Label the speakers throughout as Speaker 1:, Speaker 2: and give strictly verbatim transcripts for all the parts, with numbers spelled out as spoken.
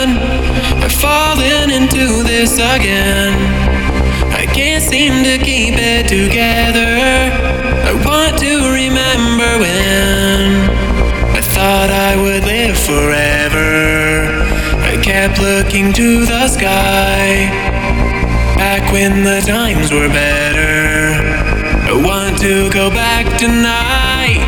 Speaker 1: done. I've fallen into this again. I can't seem to keep it together. I want to remember when I thought I would live forever. I kept looking to the sky, back when the times were better. I want to go back tonight.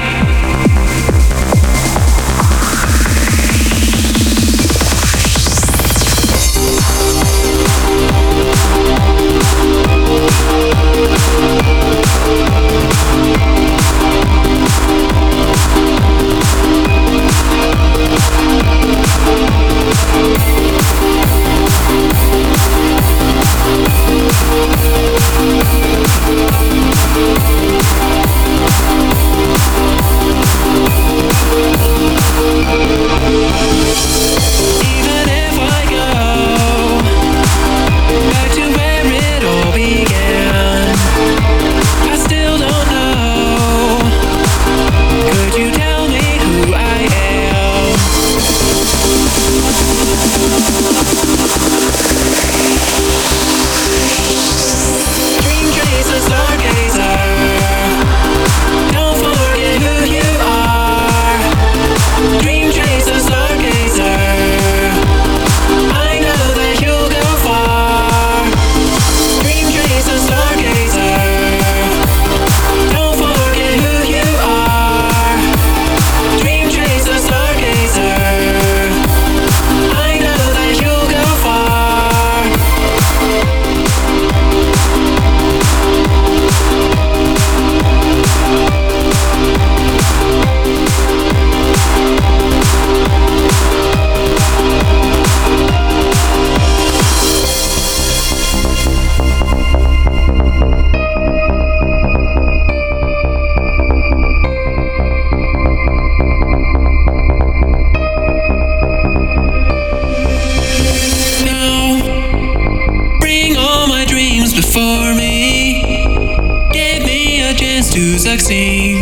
Speaker 1: For me, gave me a chance to succeed.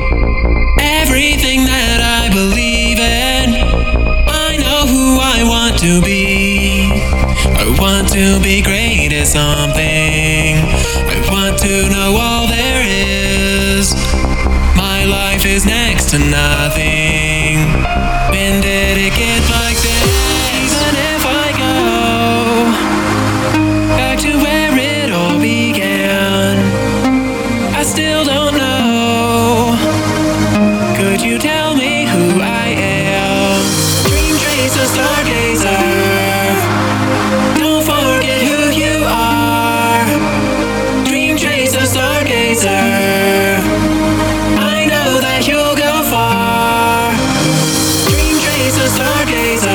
Speaker 1: Everything that I believe in, I know who I want to be. I want to be great at something. I want to know all there is. My life is next to nothing. When did it get like this? Even if I go back to where it all began, I still don't know. Could you tell me who I am? Dream chaser, stargazer, don't forget who you are. Dream chaser, stargazer, I know that you'll go far. Dream chaser, stargazer.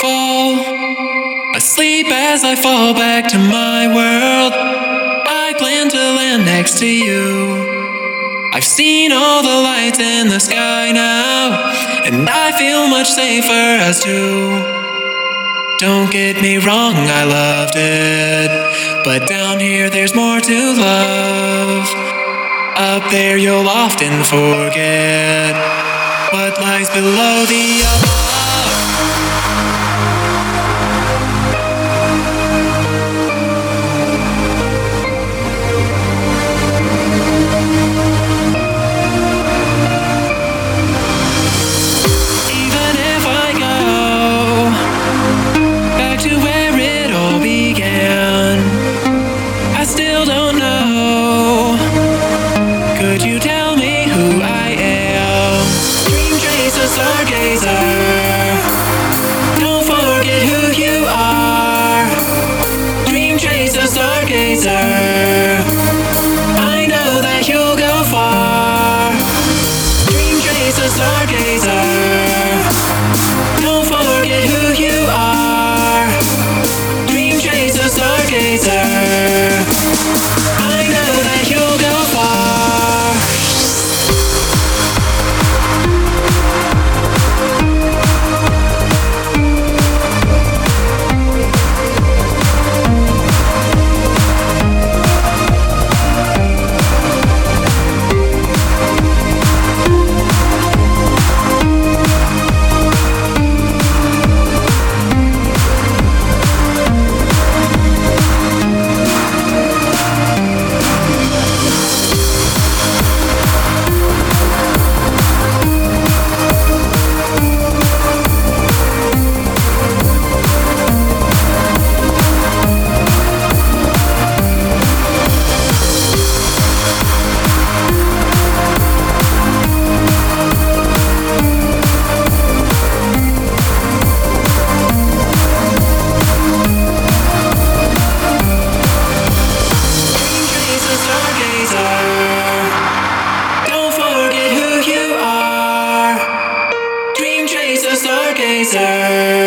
Speaker 1: fall asleep as I fall back to my world. I plan to land next to you. I've seen all the lights in the sky now, and I feel much safer as two. Don't get me wrong, I loved it, but down here there's more to love. Up there you'll often forget what lies below the above. I know that you'll go far. Dream chaser, stargazer. Don't forget who you are. Dream chaser, stargazer. I know that you'll go far. Stargazer.